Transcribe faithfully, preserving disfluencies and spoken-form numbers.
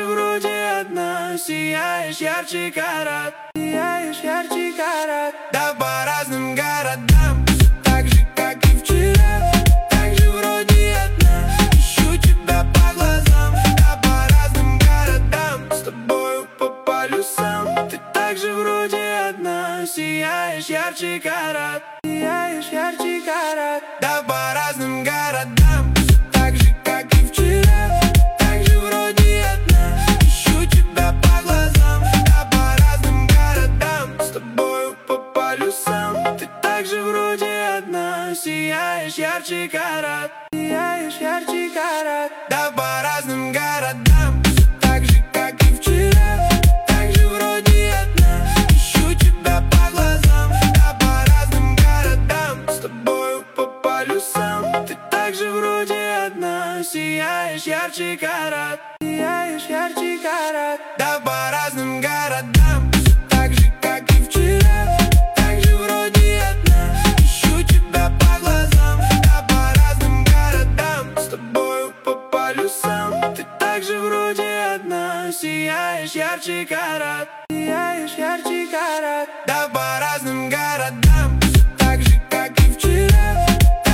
вроде одна. Сияешь ярче карат, сияешь ярче карат. Да по разным городам, все так же, как и вчера. Так же вроде одна, ищу тебя по глазам. Да по разным городам, с тобою по полюсам. Ты так же вроде одна. Сияешь ярче карат, сияешь ярче карат. Да по разным городам, все так же, как и вчера. Так же вроде одна, ищу тебя по глазам. Да по разным городам, с тобою по полюсам. Ты так же вроде одна. Сияешь ярче карат, сияешь ярче карат. Да по разным городам, все так же, как и вчера. Так же вроде одна, ищу тебя по глазам. Да по разным городам, с тобою по полюсам. Ты так же вроде одна. Сияешь ярче карат, сияешь ярче карат. Да по разным городам, все так же, как и вчера. Так же вроде одна, ищу тебя по глазам. Да по разным городам, с тобою по полюсам. Ты так же вроде одна. Сияешь ярче карат, сияешь ярче карат. Да по разным городам.